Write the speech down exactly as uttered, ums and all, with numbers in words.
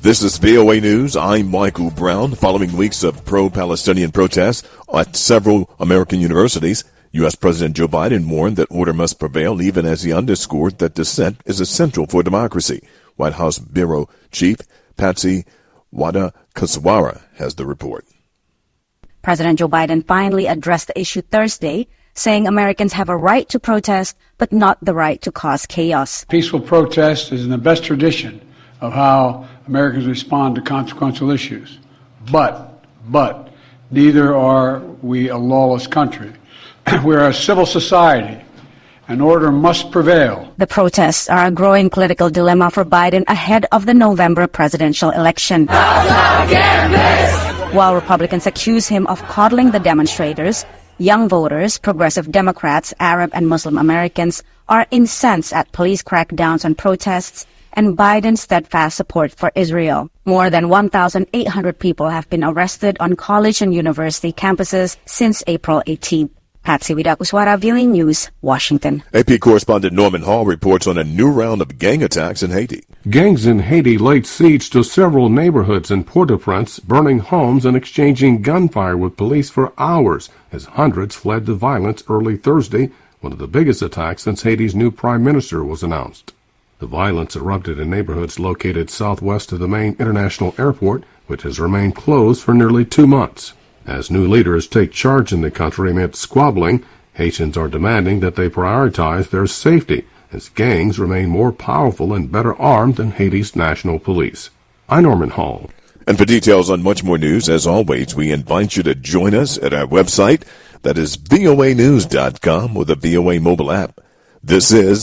This is V O A News. I'm Michael Brown. Following weeks of pro-Palestinian protests at several American universities, U S. President Joe Biden warned that order must prevail, even as he underscored that dissent is essential for democracy. White House Bureau Chief Patsy Widakuswara has the report. President Joe Biden finally addressed the issue Thursday, saying Americans have a right to protest, but not the right to cause chaos. Peaceful protest is in the best tradition of how Americans respond to consequential issues. But, but, neither are we a lawless country. We are a civil society, and order must prevail. The protests are a growing political dilemma for Biden ahead of the November presidential election. While Republicans accuse him of coddling the demonstrators, young voters, progressive Democrats, Arab and Muslim Americans are incensed at police crackdowns on protests and Biden's steadfast support for Israel. More than one thousand eight hundred people have been arrested on college and university campuses since April eighteenth. Patsy Widakuswara, V O A News, Washington. A P correspondent Norman Hall reports on a new round of gang attacks in Haiti. Gangs in Haiti laid siege to several neighborhoods in Port-au-Prince, burning homes and exchanging gunfire with police for hours as hundreds fled to violence early Thursday, one of the biggest attacks since Haiti's new prime minister was announced. The violence erupted in neighborhoods located southwest of the main international airport, which has remained closed for nearly two months. As new leaders take charge in the country amid squabbling, Haitians are demanding that they prioritize their safety, as gangs remain more powerful and better armed than Haiti's national police. I'm Norman Hall. And for details on much more news, as always, we invite you to join us at our website, that is V O A news dot com, or the V O A mobile app. This is